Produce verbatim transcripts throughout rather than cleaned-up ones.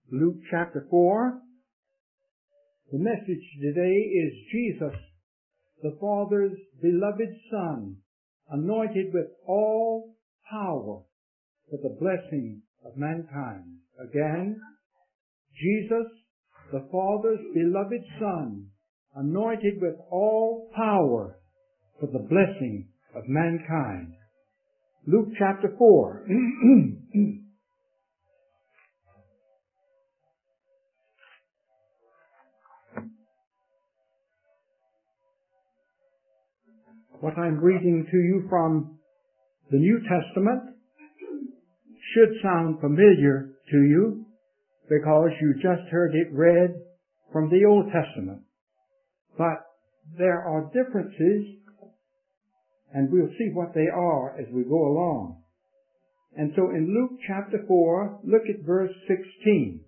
Luke chapter four. The message today is Jesus, the Father's beloved Son, anointed with all power for the blessing of mankind. Again, Jesus, the Father's beloved Son, anointed with all power for the blessing of mankind. Luke chapter four. What I'm reading to you from the New Testament should sound familiar to you because you just heard it read from the Old Testament. But there are differences, and we'll see what they are as we go along. And so in Luke chapter four, look at verse sixteen.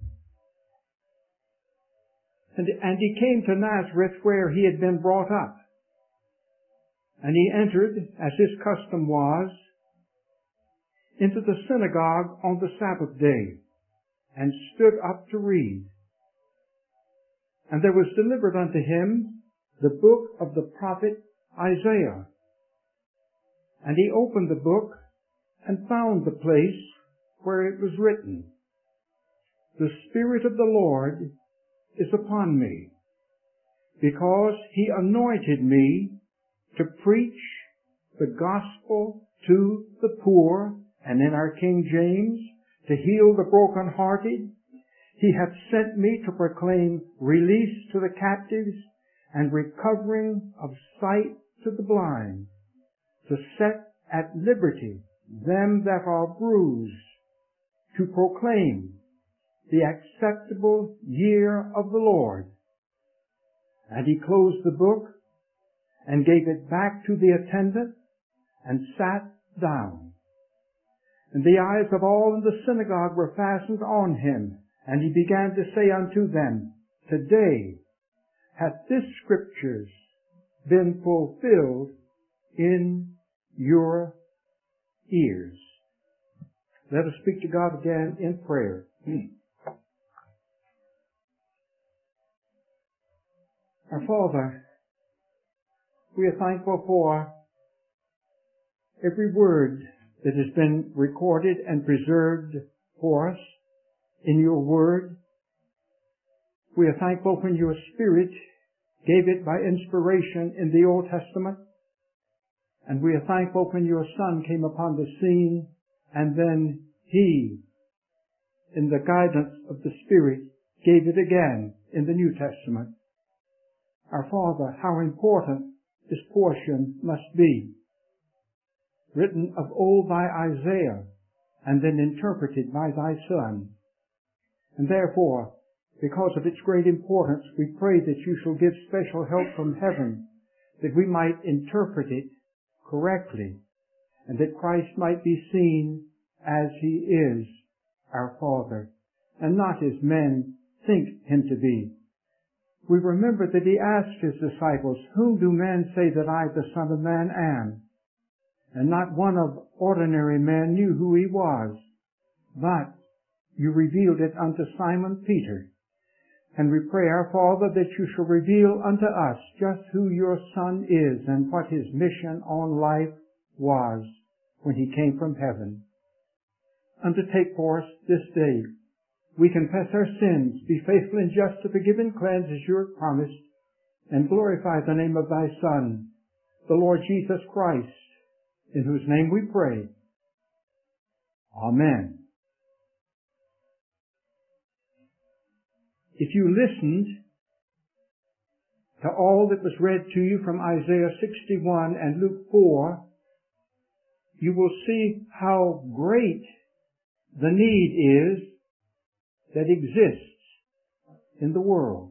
And, and he came to Nazareth where he had been brought up. And he entered, as his custom was, into the synagogue on the Sabbath day, and stood up to read. And there was delivered unto him the book of the prophet Isaiah. And he opened the book, and found the place where it was written, The Spirit of the Lord is upon me, because he anointed me to preach the gospel to the poor, and in our King James, to heal the brokenhearted. He hath sent me to proclaim release to the captives, and recovering of sight to the blind, to set at liberty them that are bruised, to proclaim the acceptable year of the Lord. And he closed the book, and gave it back to the attendant, and sat down. And the eyes of all in the synagogue were fastened on him, and he began to say unto them, Today hath this scriptures been fulfilled in your ears. Let us speak to God again in prayer. Our Father, we are thankful for every word that has been recorded and preserved for us in your word. We are thankful when your Spirit gave it by inspiration in the Old Testament. And we are thankful when your Son came upon the scene, and then he, in the guidance of the Spirit, gave it again in the New Testament. Our Father, how important this portion must be, written of old by Isaiah, and then interpreted by thy Son. And therefore, because of its great importance, we pray that you shall give special help from heaven, that we might interpret it correctly, and that Christ might be seen as he is, our Father, and not as men think him to be. We remember that he asked his disciples, Whom do men say that I, the Son of Man, am? And not one of ordinary men knew who he was, but you revealed it unto Simon Peter. And we pray, our Father, that you shall reveal unto us just who your Son is and what his mission on life was when he came from heaven. Undertake for us this day. We confess our sins, be faithful and just to forgive and cleanse as you have promised, and glorify the name of thy Son, the Lord Jesus Christ, in whose name we pray. Amen. If you listened to all that was read to you from Isaiah sixty-one and Luke four, you will see how great the need is that exists in the world.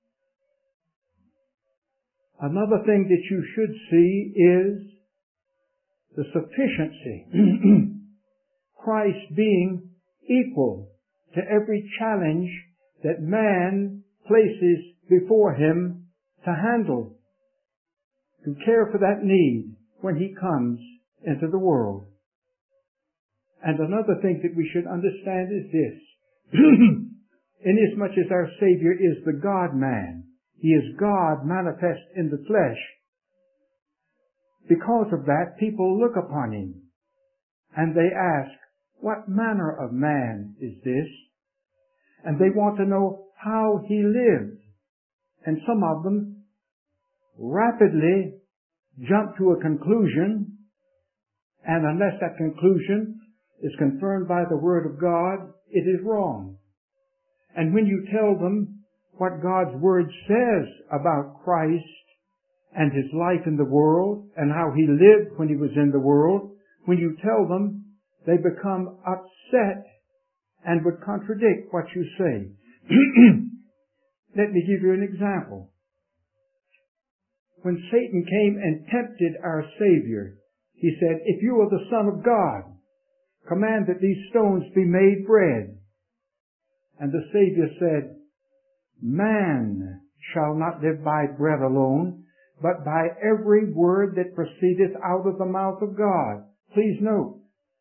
Another thing that you should see is the sufficiency, Christ being equal to every challenge that man places before him to handle, to care for that need when he comes into the world. And another thing that we should understand is this. inasmuch as our Savior is the God-man. He is God manifest in the flesh. Because of that, people look upon him and they ask, what manner of man is this? And they want to know how he lived. And some of them rapidly jump to a conclusion, and unless that conclusion is confirmed by the Word of God, it is wrong. And when you tell them what God's Word says about Christ and his life in the world and how he lived when he was in the world, when you tell them, they become upset and would contradict what you say. Let me give you an example. When Satan came and tempted our Savior, he said, if you are the Son of God, command that these stones be made bread. And the Savior said, man shall not live by bread alone, but by every word that proceedeth out of the mouth of God. Please note,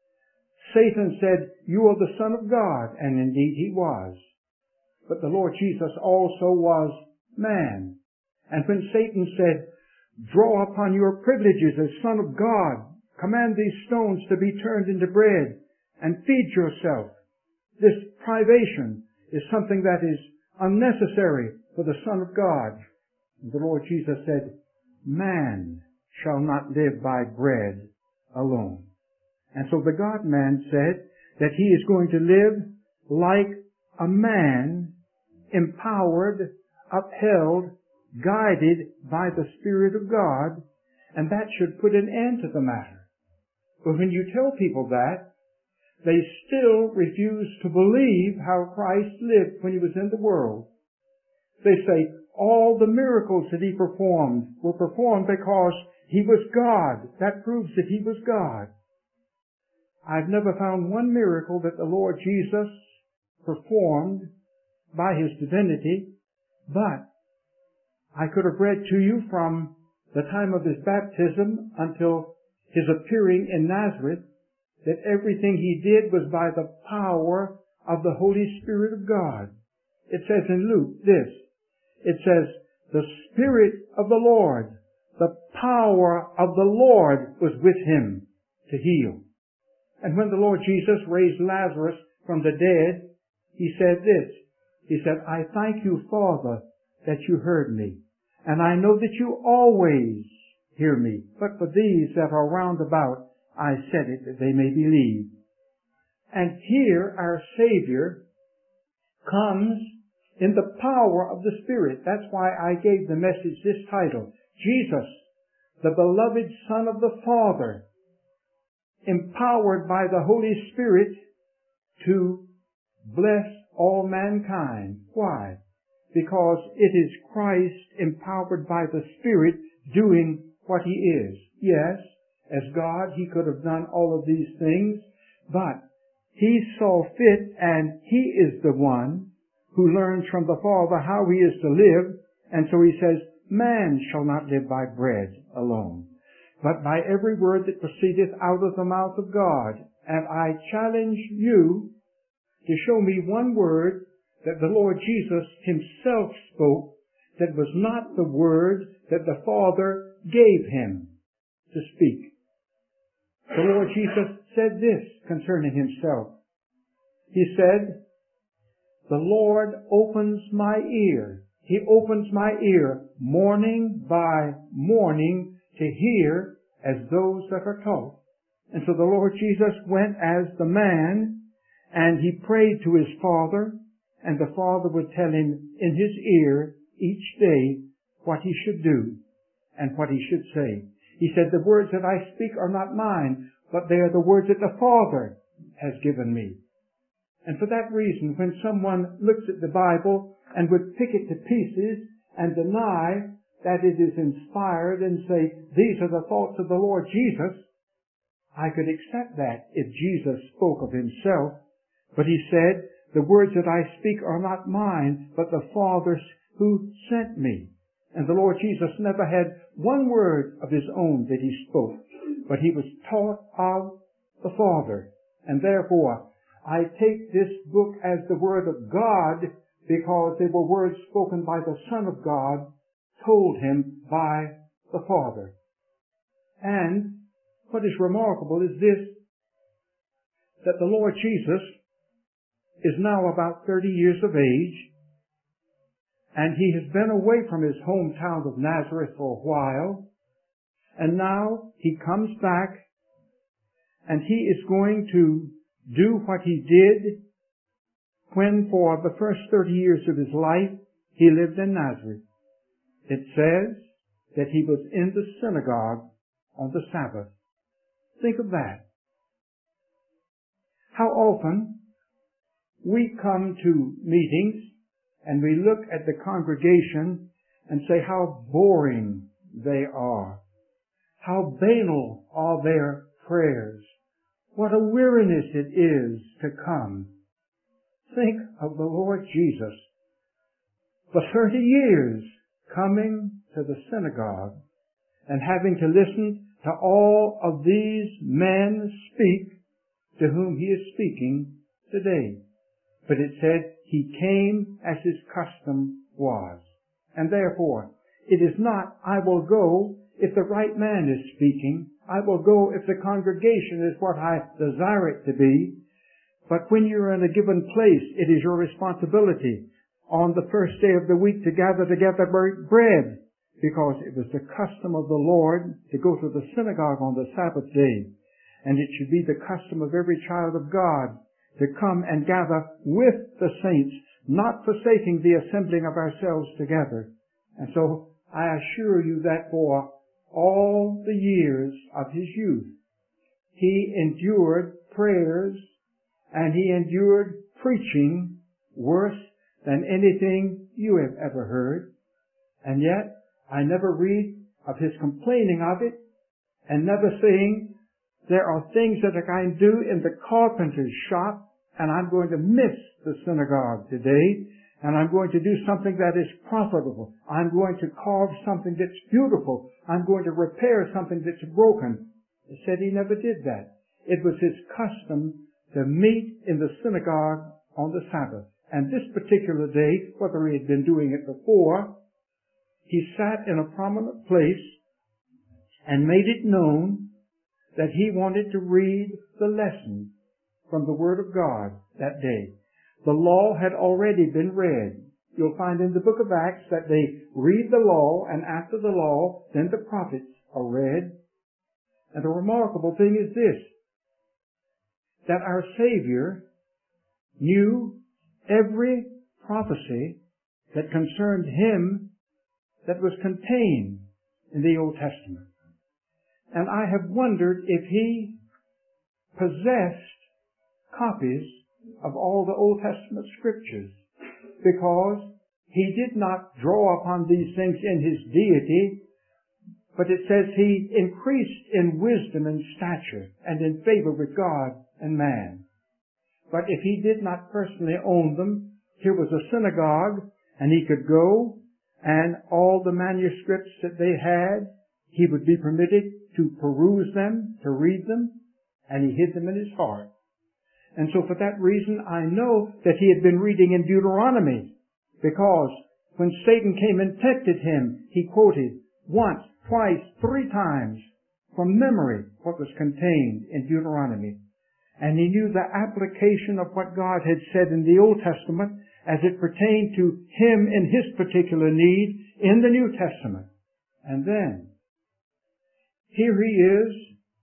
Satan said, you are the Son of God, and indeed he was. But the Lord Jesus also was man. And when Satan said, draw upon your privileges as Son of God, command these stones to be turned into bread, and feed yourself, this privation is something that is unnecessary for the Son of God. And the Lord Jesus said, man shall not live by bread alone. And so the God-man said that he is going to live like a man, empowered, upheld, guided by the Spirit of God, and that should put an end to the matter. But when you tell people that, they still refuse to believe how Christ lived when he was in the world. They say all the miracles that he performed were performed because he was God. That proves that he was God. I've never found one miracle that the Lord Jesus performed by his divinity, but I could have read to you from the time of his baptism until his appearing in Nazareth that everything he did was by the power of the Holy Spirit of God. It says in Luke this, it says, the Spirit of the Lord, the power of the Lord was with him to heal. And when the Lord Jesus raised Lazarus from the dead, he said this, he said, I thank you, Father, that you heard me. And I know that you always hear me. But for these that are round about, I said it that they may believe. And here our Savior comes in the power of the Spirit. That's why I gave the message this title, Jesus, the beloved Son of the Father, empowered by the Holy Spirit to bless all mankind. Why? Because it is Christ empowered by the Spirit doing what he is. Yes, as God, he could have done all of these things, but he saw fit, and he is the one who learns from the Father how he is to live, and so he says, man shall not live by bread alone, but by every word that proceedeth out of the mouth of God. And I challenge you to show me one word that the Lord Jesus himself spoke that was not the word that the Father gave him to speak. The Lord Jesus said this concerning himself. He said, the Lord opens my ear. He opens my ear morning by morning to hear as those that are taught. And so the Lord Jesus went as the man, and he prayed to his Father, and the Father would tell him in his ear each day what he should do and what he should say. He said, the words that I speak are not mine, but they are the words that the Father has given me. And for that reason, when someone looks at the Bible and would pick it to pieces and deny that it is inspired and say, these are the thoughts of the Lord Jesus, I could accept that if Jesus spoke of himself. But he said, the words that I speak are not mine, but the Father's who sent me. And the Lord Jesus never had one word of his own that he spoke, but he was taught of the Father. And therefore, I take this book as the Word of God because they were words spoken by the Son of God, told him by the Father. And what is remarkable is this, that the Lord Jesus is now about thirty years of age, and he has been away from his hometown of Nazareth for a while, and now he comes back, and he is going to do what he did when for the first thirty years of his life he lived in Nazareth. It says that he was in the synagogue on the Sabbath. Think of that. How often we come to meetings and we look at the congregation and say how boring they are. How banal are their prayers. What a weariness it is to come. Think of the Lord Jesus for thirty years coming to the synagogue and having to listen to all of these men speak to whom he is speaking today. But it said he came as his custom was. And therefore, it is not, I will go if the right man is speaking. I will go if the congregation is what I desire it to be. But when you're in a given place, it is your responsibility on the first day of the week to gather together bread, because it was the custom of the Lord to go to the synagogue on the Sabbath day. And it should be the custom of every child of God to come and gather with the saints, not forsaking the assembling of ourselves together. And so I assure you that for all the years of his youth, he endured prayers and he endured preaching worse than anything you have ever heard. And yet, I never read of his complaining of it and never saying, there are things that I can do in the carpenter's shop, and I'm going to miss the synagogue today, and I'm going to do something that is profitable. I'm going to carve something that's beautiful. I'm going to repair something that's broken. He said he never did that. It was his custom to meet in the synagogue on the Sabbath. And this particular day, whether he had been doing it before, he sat in a prominent place and made it known that he wanted to read the lesson from the Word of God that day. The law had already been read. You'll find in the book of Acts that they read the law, and after the law, then the prophets are read. And the remarkable thing is this, that our Savior knew every prophecy that concerned him that was contained in the Old Testament. And I have wondered if he possessed copies of all the Old Testament scriptures, because he did not draw upon these things in his deity, but it says he increased in wisdom and stature and in favor with God and man. But if he did not personally own them, here was a synagogue, and he could go, and all the manuscripts that they had, he would be permitted to peruse them, to read them, and he hid them in his heart. And so for that reason, I know that he had been reading in Deuteronomy, because when Satan came and tempted him, he quoted once, twice, three times from memory what was contained in Deuteronomy. And he knew the application of what God had said in the Old Testament as it pertained to him in his particular need in the New Testament. And then, here he is,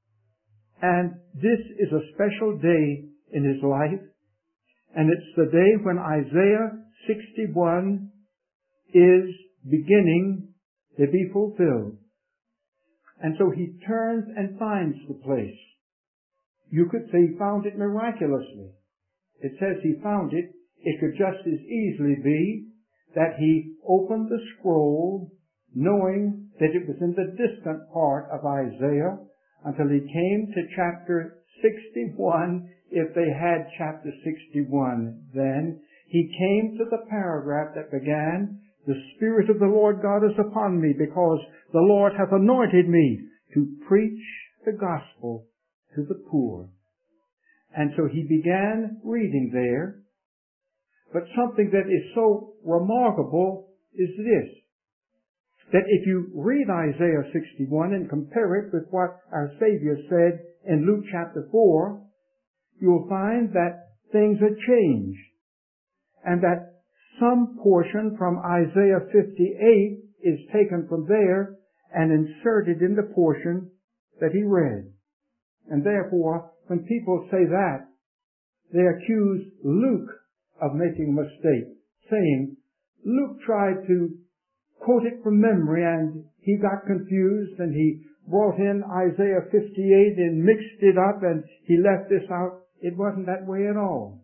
and this is a special day in his life, and it's the day when Isaiah sixty-one is beginning to be fulfilled. And so he turns and finds the place. You could say he found it miraculously. It says he found it. It could just as easily be that he opened the scroll knowing that it was in the distant part of Isaiah until he came to chapter sixty-one, if they had chapter sixty-one then. He came to the paragraph that began, "The Spirit of the Lord God is upon me, because the Lord hath anointed me to preach the gospel to the poor." And so he began reading there. But something that is so remarkable is this, that if you read Isaiah sixty-one and compare it with what our Savior said in Luke chapter four, you'll find that things are changed, and that some portion from Isaiah fifty-eight is taken from there and inserted in the portion that he read. And therefore, when people say that, they accuse Luke of making a mistake, saying, Luke tried to quote it from memory and he got confused and he brought in Isaiah fifty-eight and mixed it up and he left this out. It wasn't that way at all.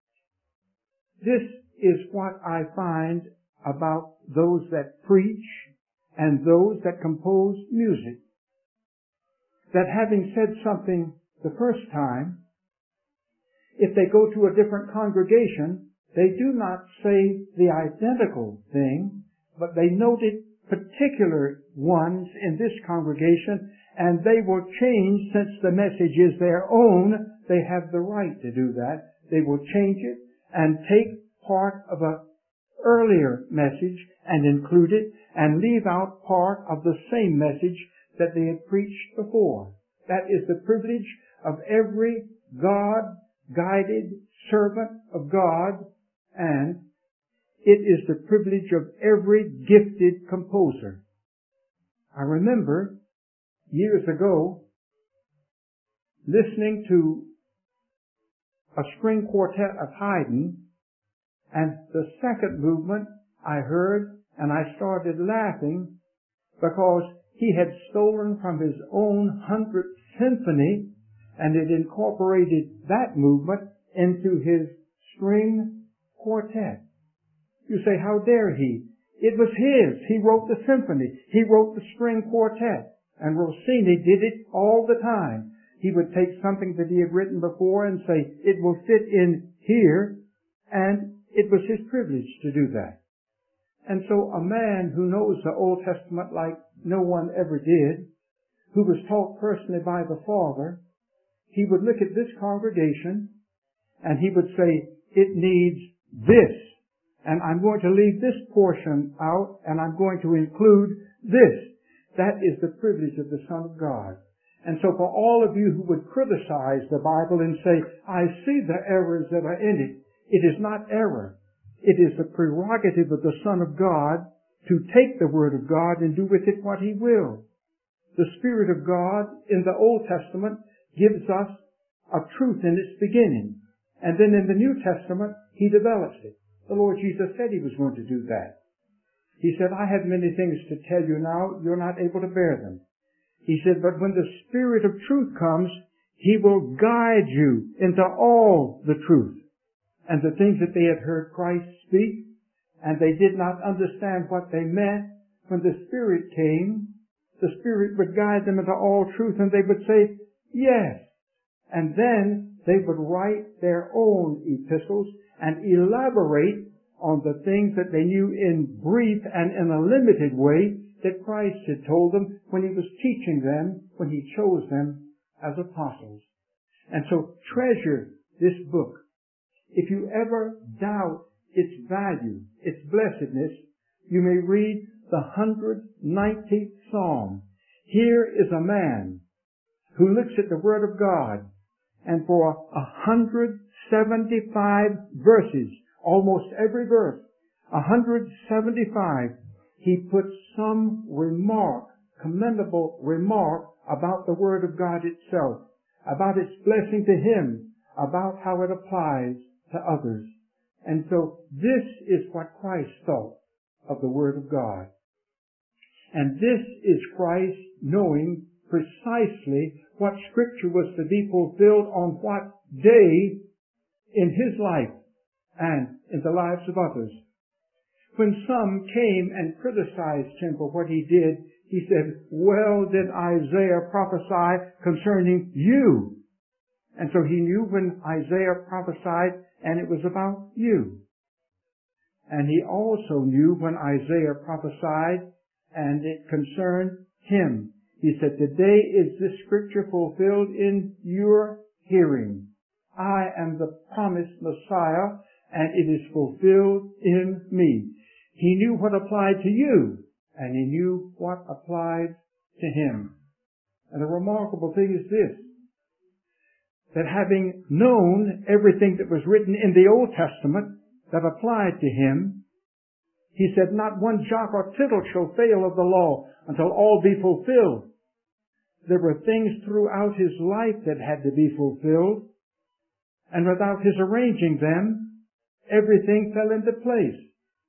This is what I find about those that preach and those that compose music. That having said something the first time, if they go to a different congregation, they do not say the identical thing, but they noted particular ones in this congregation, and they will change since the message is their own. They have the right to do that. They will change it and take part of an earlier message and include it and leave out part of the same message that they had preached before. That is the privilege of every God-guided servant of God, and it is the privilege of every gifted composer. I remember years ago listening to a string quartet of Haydn, and the second movement I heard, and I started laughing because he had stolen from his own hundredth symphony and had incorporated that movement into his string quartet. You say, how dare he? It was his. He wrote the symphony. He wrote the string quartet. And Rossini did it all the time. He would take something that he had written before and say, it will fit in here, and it was his privilege to do that. And so a man who knows the Old Testament like no one ever did, who was taught personally by the Father, he would look at this congregation and he would say, it needs this, and I'm going to leave this portion out, and I'm going to include this. That is the privilege of the Son of God. And so for all of you who would criticize the Bible and say, I see the errors that are in it, it is not error. It is the prerogative of the Son of God to take the Word of God and do with it what He will. The Spirit of God in the Old Testament gives us a truth in its beginning. And then in the New Testament, He develops it. The Lord Jesus said He was going to do that. He said, I have many things to tell you now, you're not able to bear them. He said, but when the Spirit of truth comes, He will guide you into all the truth. And the things that they had heard Christ speak, and they did not understand what they meant, when the Spirit came, the Spirit would guide them into all truth, and they would say, yes. And then they would write their own epistles and elaborate on the things that they knew in brief and in a limited way that Christ had told them when He was teaching them, when He chose them as apostles. And so treasure this book. If you ever doubt its value, its blessedness, you may read the one hundred ninetieth Psalm. Here is a man who looks at the Word of God, and for one hundred seventy-five verses, almost every verse, one hundred seventy-five, he puts some remark, commendable remark about the Word of God itself, about its blessing to him, about how it applies to others. And so this is what Christ thought of the Word of God. And this is Christ knowing precisely what Scripture was to be fulfilled on what day in His life and in the lives of others. When some came and criticized Him for what He did, He said, well did Isaiah prophesy concerning you. And so He knew when Isaiah prophesied, and it was about you. And He also knew when Isaiah prophesied, and it concerned Him. He said, today is this Scripture fulfilled in your hearing. I am the promised Messiah, and it is fulfilled in me. He knew what applied to you, and he knew what applied to him. And the remarkable thing is this, that having known everything that was written in the Old Testament that applied to him, he said, not one jot or tittle shall fail of the law until all be fulfilled. There were things throughout his life that had to be fulfilled, and without his arranging them, everything fell into place.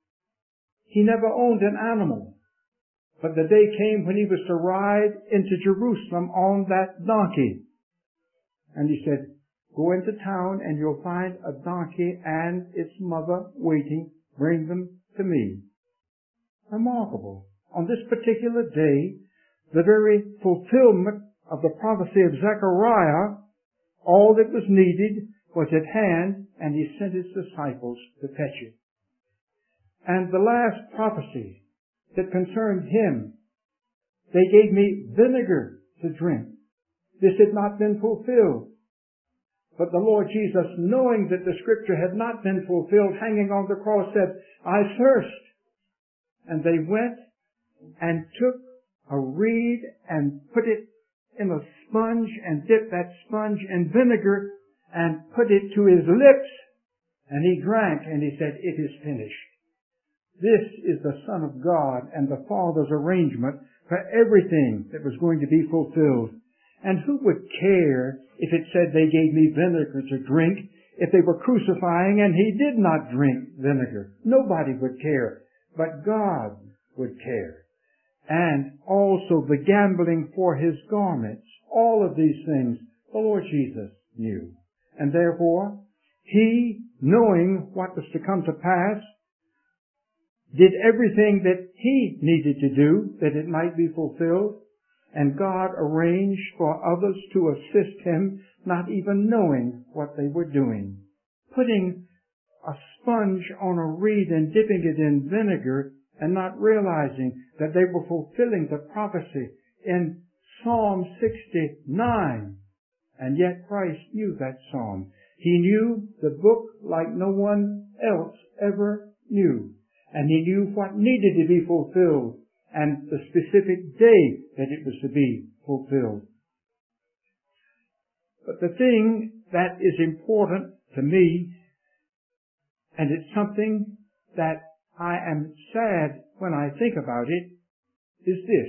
He never owned an animal, but the day came when he was to ride into Jerusalem on that donkey. And he said, go into town and you'll find a donkey and its mother waiting. Bring them to me. Remarkable. On this particular day, the very fulfillment of the prophecy of Zechariah, all that was needed was at hand, and he sent his disciples to fetch it. And the last prophecy that concerned him, they gave me vinegar to drink. This had not been fulfilled. But the Lord Jesus, knowing that the scripture had not been fulfilled, hanging on the cross, said, I thirst. And they went and took a reed and put it in a sponge and dipped that sponge in vinegar and put it to his lips. And he drank and he said, it is finished. This is the Son of God and the Father's arrangement for everything that was going to be fulfilled. And who would care if it said they gave me vinegar to drink if they were crucifying and he did not drink vinegar? Nobody would care, but God would care. And also the gambling for his garments. All of these things the Lord Jesus knew. And therefore, he, knowing what was to come to pass, did everything that he needed to do that it might be fulfilled. And God arranged for others to assist him, not even knowing what they were doing. Putting a sponge on a reed and dipping it in vinegar and not realizing that they were fulfilling the prophecy in Psalm sixty-nine. And yet Christ knew that psalm. He knew the book like no one else ever knew. And he knew what needed to be fulfilled and the specific day that it was to be fulfilled. But the thing that is important to me, and it's something that I am sad when I think about it, is this.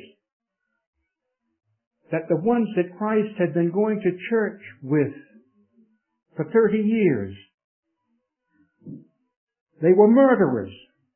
That the ones that Christ had been going to church with for thirty years, they were murderers.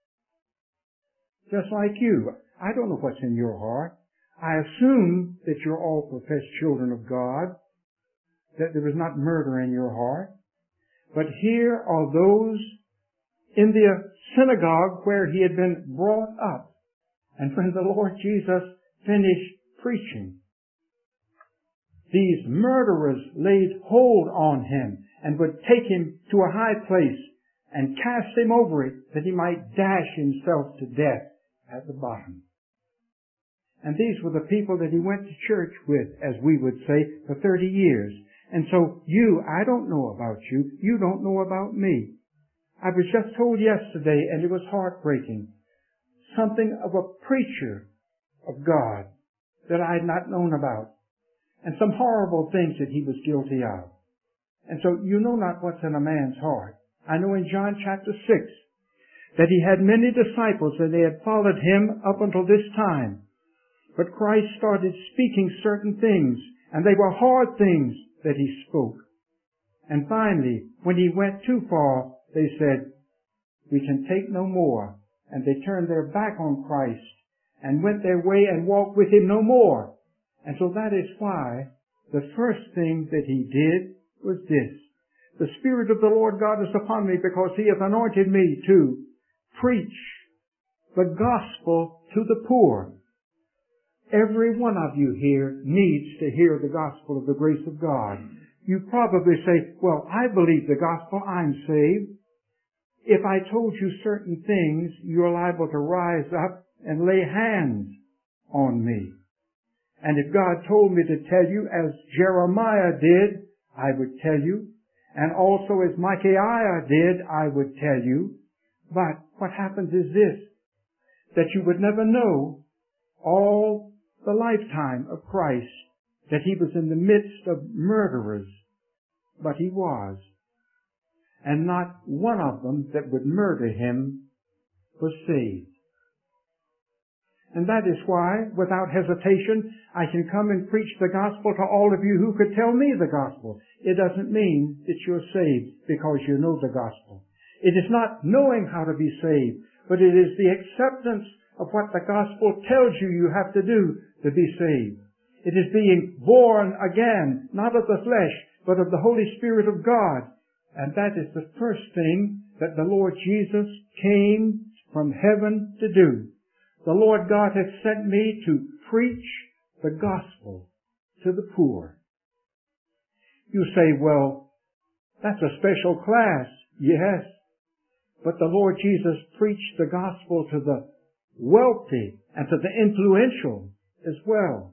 Just like you. I don't know what's in your heart. I assume that you're all professed children of God, that there is not murder in your heart. But here are those in the synagogue where he had been brought up. And when the Lord Jesus finished preaching, these murderers laid hold on him and would take him to a high place and cast him over it that he might dash himself to death at the bottom. And these were the people that he went to church with, as we would say, for thirty years. And so you, I don't know about you, you don't know about me. I was just told yesterday, and it was heartbreaking, something of a preacher of God that I had not known about, and some horrible things that he was guilty of. And so you know not what's in a man's heart. I know in John chapter six that he had many disciples and they had followed him up until this time. But Christ started speaking certain things, and they were hard things that he spoke. And finally, when he went too far, they said, we can take no more. And they turned their back on Christ and went their way and walked with him no more. And so that is why the first thing that he did was this. The Spirit of the Lord God is upon me because he hath anointed me to preach the gospel to the poor. Every one of you here needs to hear the gospel of the grace of God. You probably say, well, I believe the gospel, I'm saved. If I told you certain things, you're liable to rise up and lay hands on me. And if God told me to tell you, as Jeremiah did, I would tell you. And also as Micaiah did, I would tell you. But what happens is this, that you would never know all the lifetime of Christ, that he was in the midst of murderers, but he was. And not one of them that would murder him was saved. And that is why, without hesitation, I can come and preach the gospel to all of you who could tell me the gospel. It doesn't mean that you're saved because you know the gospel. It is not knowing how to be saved, but it is the acceptance of what the gospel tells you you have to do to be saved. It is being born again, not of the flesh, but of the Holy Spirit of God. And that is the first thing that the Lord Jesus came from heaven to do. The Lord God has sent me to preach the gospel to the poor. You say, well, that's a special class. Yes. But the Lord Jesus preached the gospel to the wealthy and to the influential as well.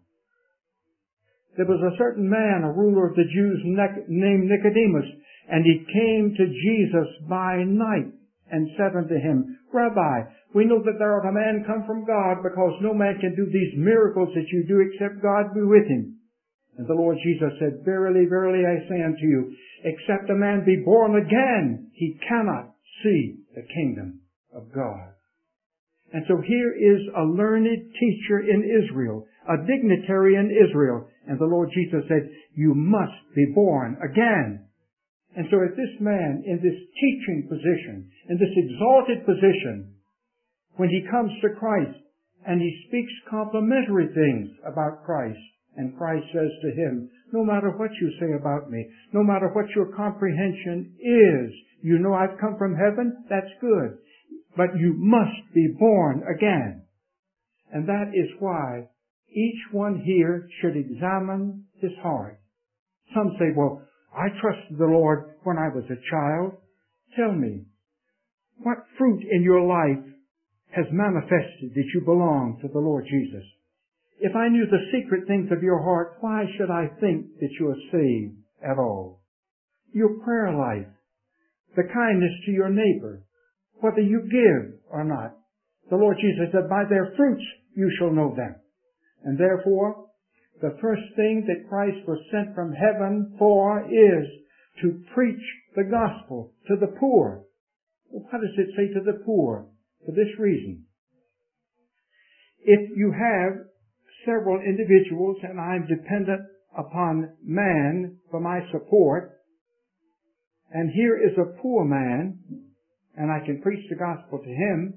There was a certain man, a ruler of the Jews named Nicodemus, and he came to Jesus by night and said unto him, Rabbi, we know that thou art a man come from God, because no man can do these miracles that you do except God be with him. And the Lord Jesus said, Verily, verily, I say unto you, except a man be born again, he cannot see the kingdom of God. And so here is a learned teacher in Israel, a dignitary in Israel. And the Lord Jesus said, you must be born again. And so if this man in this teaching position, in this exalted position, when he comes to Christ and he speaks complimentary things about Christ, and Christ says to him, no matter what you say about me, no matter what your comprehension is, you know I've come from heaven, that's good. But you must be born again. And that is why each one here should examine his heart. Some say, well, I trusted the Lord when I was a child. Tell me, what fruit in your life has manifested that you belong to the Lord Jesus? If I knew the secret things of your heart, why should I think that you are saved at all? Your prayer life, the kindness to your neighbor, whether you give or not. The Lord Jesus said, by their fruits you shall know them. And therefore, the first thing that Christ was sent from heaven for is to preach the gospel to the poor. Well, what does it say to the poor? For this reason. If you have several individuals and I'm dependent upon man for my support, and here is a poor man, and I can preach the gospel to him,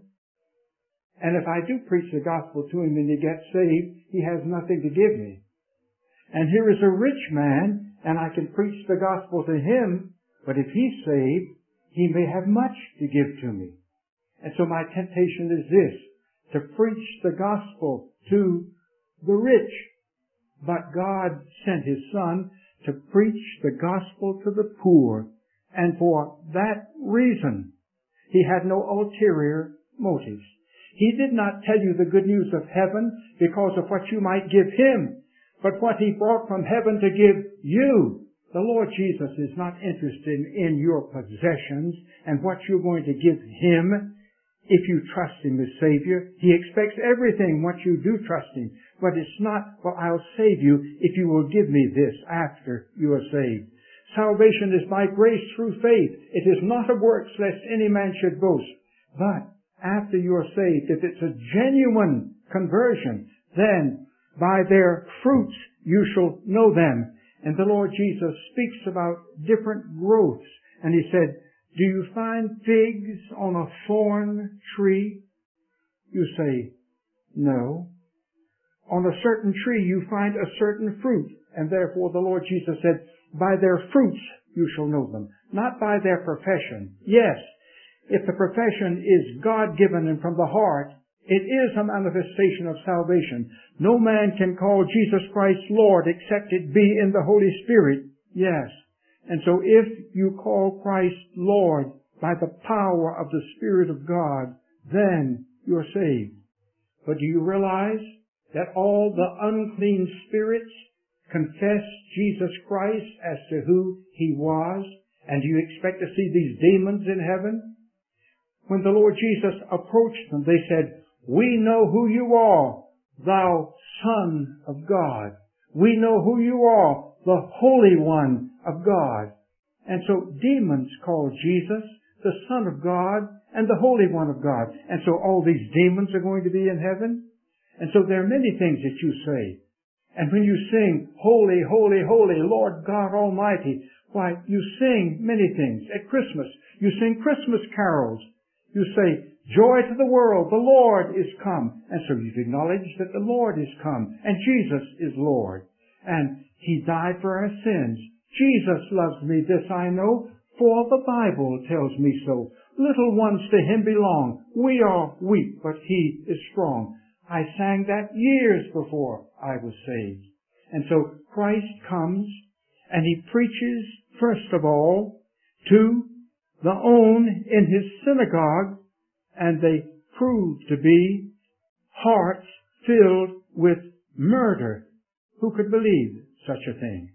and if I do preach the gospel to him and he gets saved, he has nothing to give me. And here is a rich man, and I can preach the gospel to him, but if he's saved, he may have much to give to me. And so my temptation is this, to preach the gospel to the rich. But God sent his Son to preach the gospel to the poor, and for that reason, he had no ulterior motives. He did not tell you the good news of heaven because of what you might give him, but what he brought from heaven to give you. The Lord Jesus is not interested in your possessions and what you're going to give him if you trust him as Savior. He expects everything once you do trust him, but it's not, well, I'll save you if you will give me this after you are saved. Salvation is by grace through faith. It is not of works, lest any man should boast. But after you are saved, if it's a genuine conversion, then by their fruits you shall know them. And the Lord Jesus speaks about different growths. And he said, do you find figs on a thorn tree? You say, no. On a certain tree you find a certain fruit. And therefore the Lord Jesus said, by their fruits you shall know them, not by their profession. Yes, if the profession is God-given and from the heart, it is a manifestation of salvation. No man can call Jesus Christ Lord except it be in the Holy Spirit. Yes. And so if you call Christ Lord by the power of the Spirit of God, then you're saved. But do you realize that all the unclean spirits confessed Jesus Christ as to who he was, And do you expect to see these demons in heaven? When the Lord Jesus approached them, they said, "We know who you are, thou Son of God. We know who you are, the Holy One of God." And so demons call Jesus the Son of God and the Holy One of God. And so all these demons are going to be in heaven. And so there are many things that you say. And when you sing, "Holy, holy, holy, Lord God Almighty," why, you sing many things. At Christmas, you sing Christmas carols. You say, "Joy to the world, the Lord is come." And so you acknowledge that the Lord is come and Jesus is Lord. And He died for our sins. Jesus loves me, this I know, for the Bible tells me so. Little ones to Him belong. We are weak, but He is strong. I sang that years before I was saved. And so Christ comes and He preaches, first of all, to the own in His synagogue, and they prove to be hearts filled with murder. Who could believe such a thing?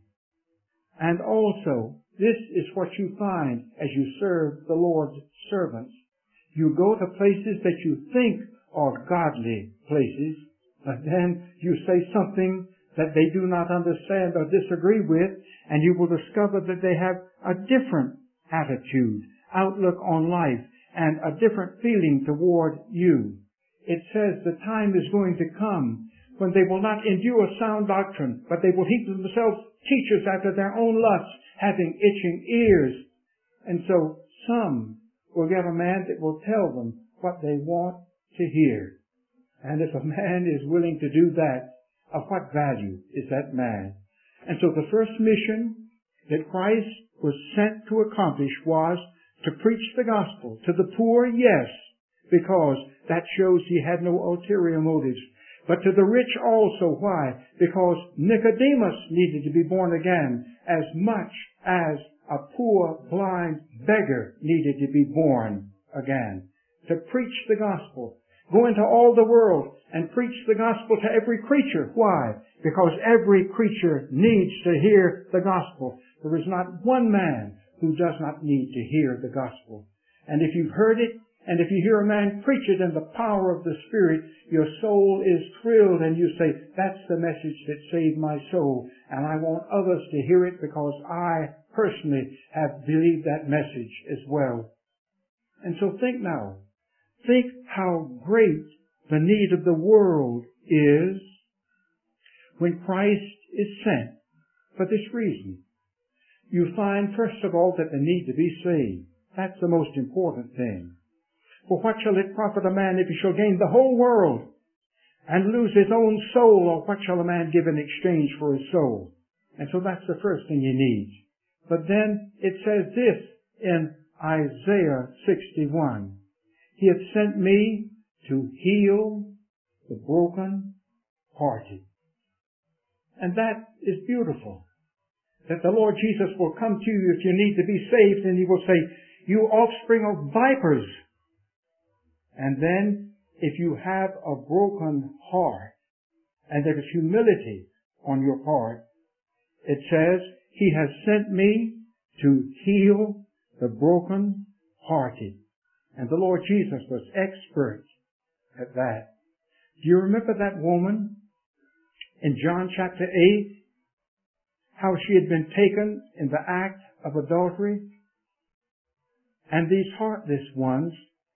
And also, this is what you find as you serve the Lord's servants. You go to places that you think are godly places, but then you say something that they do not understand or disagree with, and you will discover that they have a different attitude, outlook on life, and a different feeling toward you. It says the time is going to come when they will not endure sound doctrine, but they will heap to themselves teachers after their own lusts, having itching ears. And so some will get a man that will tell them what they want to hear. And if a man is willing to do that, of what value is that man? And so the first mission that Christ was sent to accomplish was to preach the gospel to the poor, yes, because that shows He had no ulterior motives. But to the rich also. Why? Because Nicodemus needed to be born again as much as a poor, blind beggar needed to be born again. To preach the gospel. Go into all the world and preach the gospel to every creature. Why? Because every creature needs to hear the gospel. There is not one man who does not need to hear the gospel. And if you've heard it, and if you hear a man preach it in the power of the Spirit, your soul is thrilled and you say, "That's the message that saved my soul. And I want others to hear it because I personally have believed that message as well." And so think now. Think how great the need of the world is when Christ is sent for this reason. You find, first of all, that they need to be saved. That's the most important thing. For what shall it profit a man if he shall gain the whole world and lose his own soul? Or what shall a man give in exchange for his soul? And so that's the first thing you need. But then it says this in Isaiah sixty-one. "He hath sent me to heal the broken-hearted." And that is beautiful. That the Lord Jesus will come to you if you need to be saved, and He will say, "You offspring of vipers." And then, if you have a broken heart, and there is humility on your part, it says, "He has sent me to heal the broken-hearted." And the Lord Jesus was expert at that. Do you remember that woman in John chapter eight? How she had been taken in the act of adultery? And these heartless ones,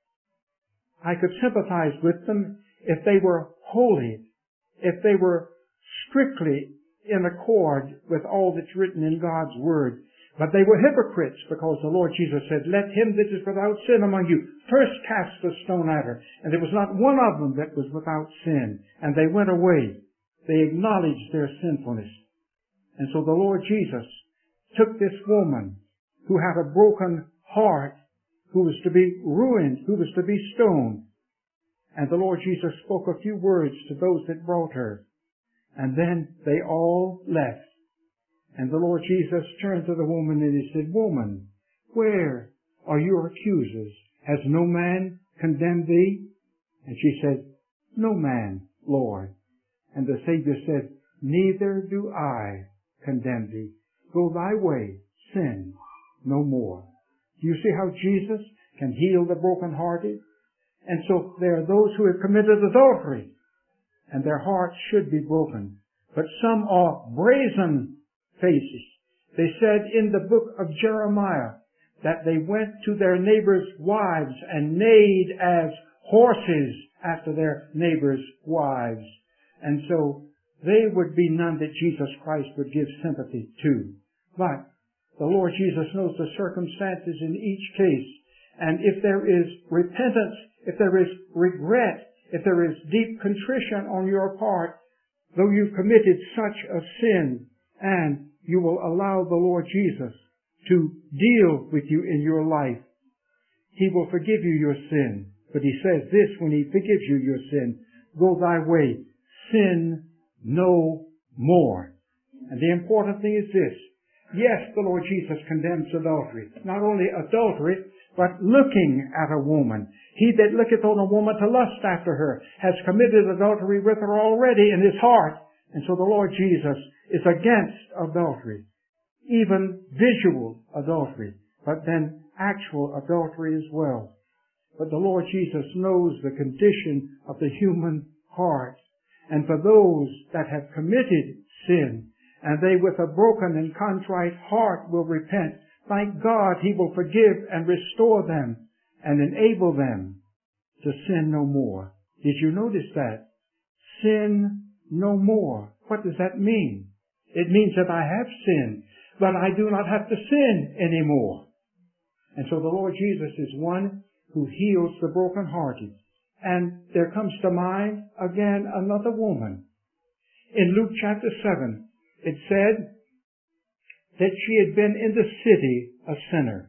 I could sympathize with them if they were holy, if they were strictly in accord with all that's written in God's Word. But they were hypocrites, because the Lord Jesus said, "Let him that is without sin among you first cast the stone at her." And there was not one of them that was without sin. And they went away. They acknowledged their sinfulness. And so the Lord Jesus took this woman who had a broken heart, who was to be ruined, who was to be stoned. And the Lord Jesus spoke a few words to those that brought her. And then they all left. And the Lord Jesus turned to the woman and He said, "Woman, where are your accusers? Has no man condemned thee?" And she said, "No man, Lord." And the Savior said, "Neither do I condemn thee. Go thy way, sin no more. Do you see how Jesus can heal the brokenhearted? And so there are those who have committed adultery, and their hearts should be broken. But some are brazen faces. They said in the book of Jeremiah that they went to their neighbors' wives and neighed as horses after their neighbors' wives. And so they would be none that Jesus Christ would give sympathy to. But the Lord Jesus knows the circumstances in each case. And if there is repentance, if there is regret, if there is deep contrition on your part, though you've committed such a sin, and you will allow the Lord Jesus to deal with you in your life, He will forgive you your sin. But He says this when He forgives you your sin: go thy way, sin no more. And the important thing is this: yes, the Lord Jesus condemns adultery. Not only adultery, but looking at a woman. He that looketh on a woman to lust after her has committed adultery with her already in his heart. And so the Lord Jesus is against adultery, even visual adultery, but then actual adultery as well. But the Lord Jesus knows the condition of the human heart. And for those that have committed sin, and they with a broken and contrite heart will repent, thank God He will forgive and restore them and enable them to sin no more. Did you notice that? Sin no more. What does that mean? It means that I have sinned, but I do not have to sin anymore. And so the Lord Jesus is one who heals the brokenhearted. And there comes to mind again another woman. In Luke chapter seven, it said that she had been in the city a sinner.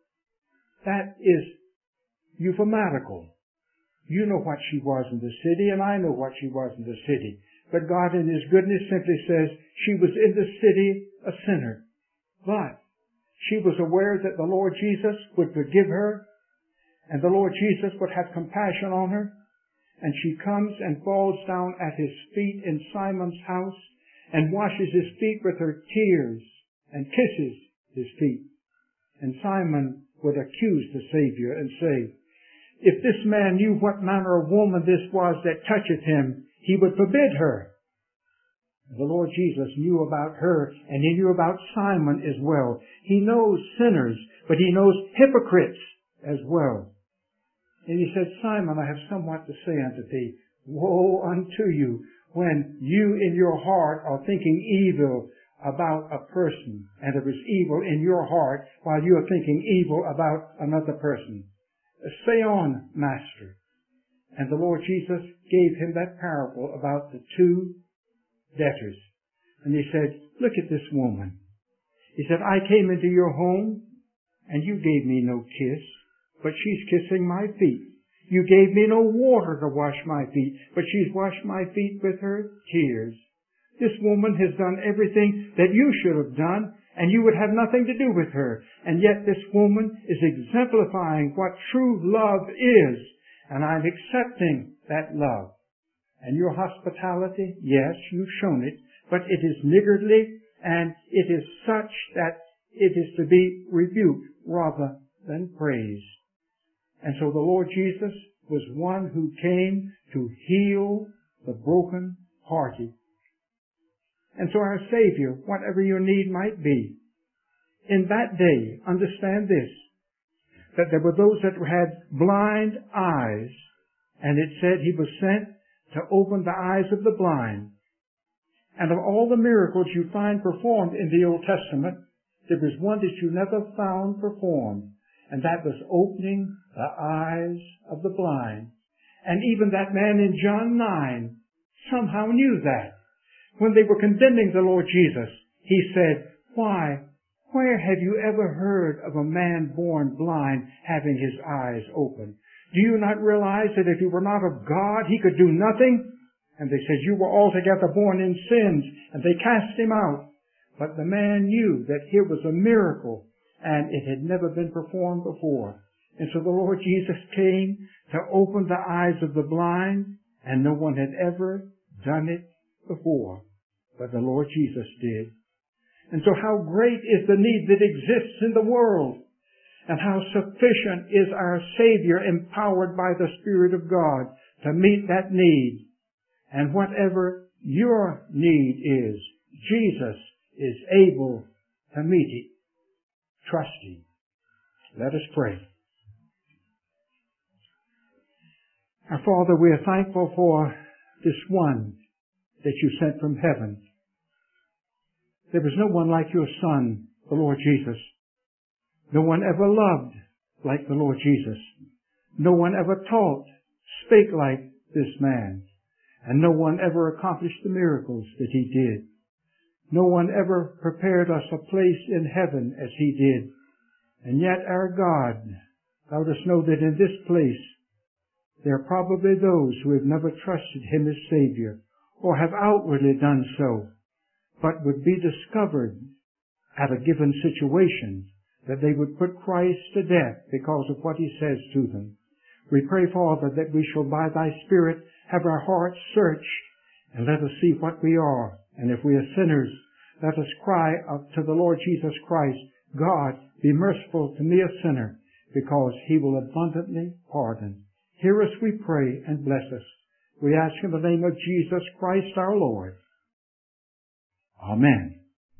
That is euphematical. You know what she was in the city, and I know what she was in the city. But God in His goodness simply says she was in the city a sinner. But she was aware that the Lord Jesus would forgive her, and the Lord Jesus would have compassion on her. And she comes and falls down at His feet in Simon's house and washes his feet with her tears and kisses his feet. And Simon would accuse the Savior and say, if this man knew what manner of woman this was that toucheth him, he would forbid her. The Lord Jesus knew about her, and He knew about Simon as well. He knows sinners, but He knows hypocrites as well. And He said, Simon, I have somewhat to say unto thee. Woe unto you when you in your heart are thinking evil about a person, and there is evil in your heart while you are thinking evil about another person. Say on, Master. And the Lord Jesus gave him that parable about the two debtors. And He said, look at this woman. He said, I came into your home, and you gave me no kiss, but she's kissing my feet. You gave me no water to wash my feet, but she's washed my feet with her tears. This woman has done everything that you should have done, and you would have nothing to do with her. And yet this woman is exemplifying what true love is, and I'm accepting that love. And your hospitality, yes, you've shown it, but it is niggardly, and it is such that it is to be rebuked rather than praised. And so the Lord Jesus was one who came to heal the broken-hearted. And so our Savior, whatever your need might be, in that day, understand this, that there were those that had blind eyes, and it said He was sent to open the eyes of the blind. And of all the miracles you find performed in the Old Testament, there was one that you never found performed, and that was opening the eyes of the blind. And even that man in John nine somehow knew that. When they were condemning the Lord Jesus, he said, why, where have you ever heard of a man born blind having his eyes open? Do you not realize that if he were not of God, he could do nothing? And they said, you were altogether born in sins, and they cast him out. But the man knew that here was a miracle, and it had never been performed before. And so the Lord Jesus came to open the eyes of the blind, and no one had ever done it before. But the Lord Jesus did. And so how great is the need that exists in the world, and how sufficient is our Savior, empowered by the Spirit of God to meet that need. And whatever your need is, Jesus is able to meet it. Trust Him. Let us pray. Our Father, we are thankful for this one that you sent from heaven. There was no one like your Son, the Lord Jesus. No one ever loved like the Lord Jesus. No one ever taught, spake like this man. And no one ever accomplished the miracles that He did. No one ever prepared us a place in heaven as He did. And yet our God, thou dost know that in this place there are probably those who have never trusted Him as Savior, or have outwardly done so, but would be discovered at a given situation that they would put Christ to death because of what He says to them. We pray, Father, that we shall by Thy Spirit have our hearts searched, and let us see what we are. And if we are sinners, let us cry up to the Lord Jesus Christ, God, be merciful to me, a sinner, because He will abundantly pardon. Hear us, we pray, and bless us. We ask in the name of Jesus Christ our Lord. Amen.